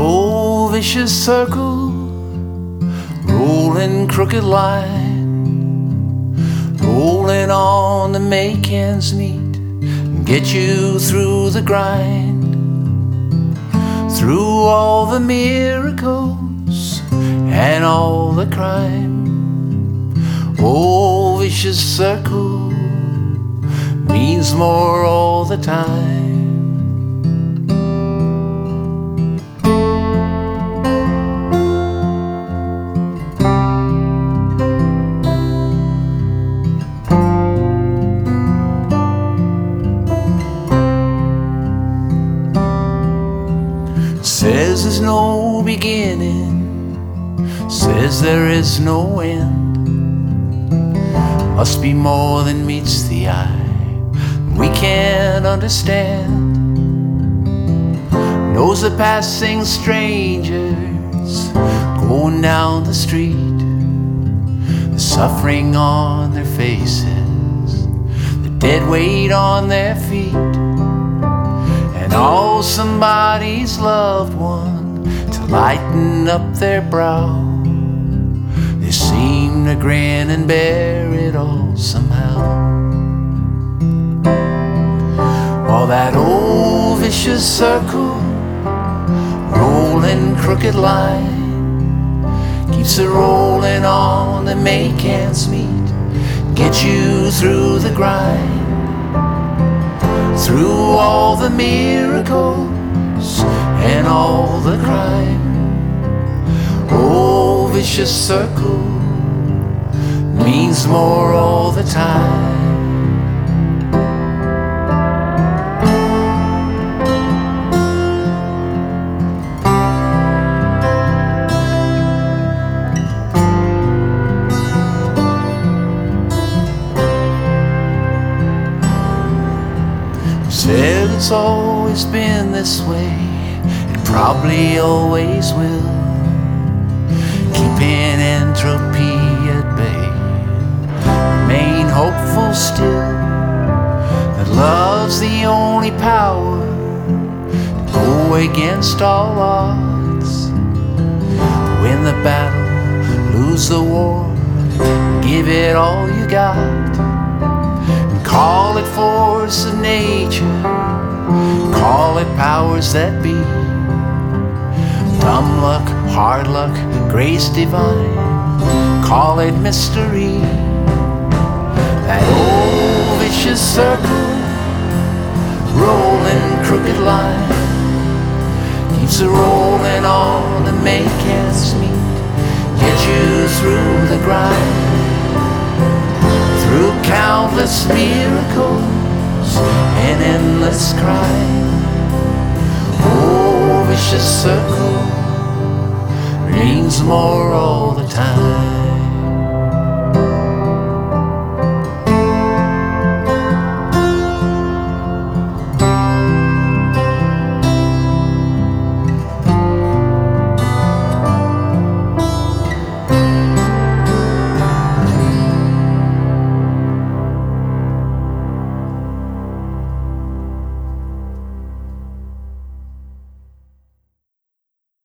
old vicious circle, rolling crooked line, rolling on to make ends meet and get you through the grind, through all the miracles and all the crime. Old vicious circle means more all the time. Says there's no beginning, says there is no end. Must be more than meets the eye, we can't understand. Knows the passing strangers going down the street, the suffering on their faces, the dead weight on their feet, and all somebody's loved one to lighten up their brow. They seem to grin and bear it all somehow. While that old vicious circle, rolling crooked line, keeps it rolling on to make ends meet, get you through the grind, through all the miracles and all the crime. Old vicious circle means more all the time. Said it's always been this way, it probably always will, keeping entropy at bay. Remain hopeful still, that love's the only power to go against all odds. Win the battle, lose the war, give it all you got. Call it force of nature, call it powers that be, dumb luck, hard luck, grace divine, call it mystery. That old vicious circle, rolling crooked line, keeps it rolling on to make ends meet, get you through the grind, through countless miracles and endless crime. Oh, vicious circle means more all the time.